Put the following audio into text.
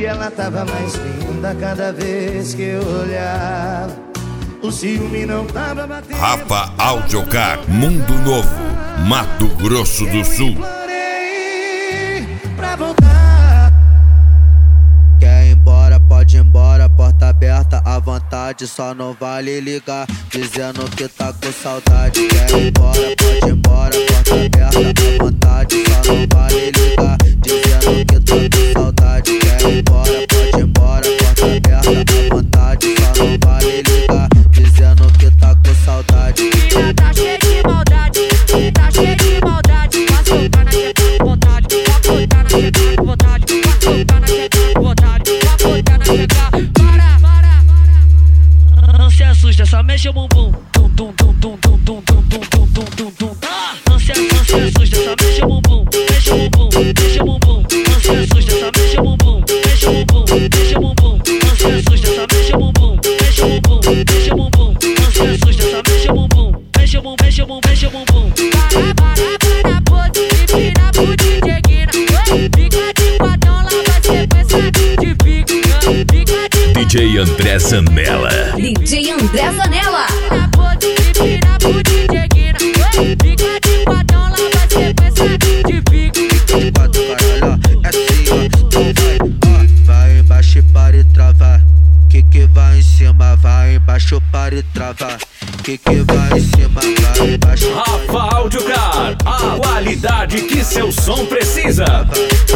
E ela tava mais linda cada vez que eu olhava. O ciúme não tava batendo. Rafa Audiocar, Mundo Novo, Mato Grosso do Sul. Pra voltar. Quer ir embora, pode ir embora, porta aberta à vontade, só não vale ligar, dizendo que tá com saudade. Quer ir embora, pode ir embora, porta aberta à vontade, só não vale ligar, dizendo que tá com saudade. Quer ir embora, pode ir embora, porta aberta à vontade, só não vale ligar, dizendo que tá com saudade. Menina tá cheia de maldade, tá cheia de maldade, vai soltar na teta com vontade, vai soltar na teta com vontade, vai soltar na teta com vontade, vai soltar na teta. Para! Não se assusta, só mexe o bumbum. Tum tum tum tum tum tum tum tum tum tum tum tum. Não se assusta, só mexe o bumbum, mexe o bumbum, mexe o bumbum. Não se assusta, só mexe o bumbum, mexe o bumbum, mexe o bumbum. Não se assusta, só mexe o bumbum, mexe o bumbum, mexe o bumbum. Não se assusta, só mexe o bumbum, mexe o bumbum, mexe o bumbum, mexe o bumbum. Para, pose, empina pro DJ Guina. Fica de quadrão, lá vai sequência de pica. Fica de DJ André Zanella. DJ André Zanella. para, pose, empina pro DJ Guina. Fica de quadrão, lá vai sequência de pica. De quatro, caralho, é assim, ó, então vai embaixo e para e travar. Que vai em cima, vai embaixo para e travar. Que vai em cima, vai embaixo. Rafa Audiocar, a qualidade que seu som precisa.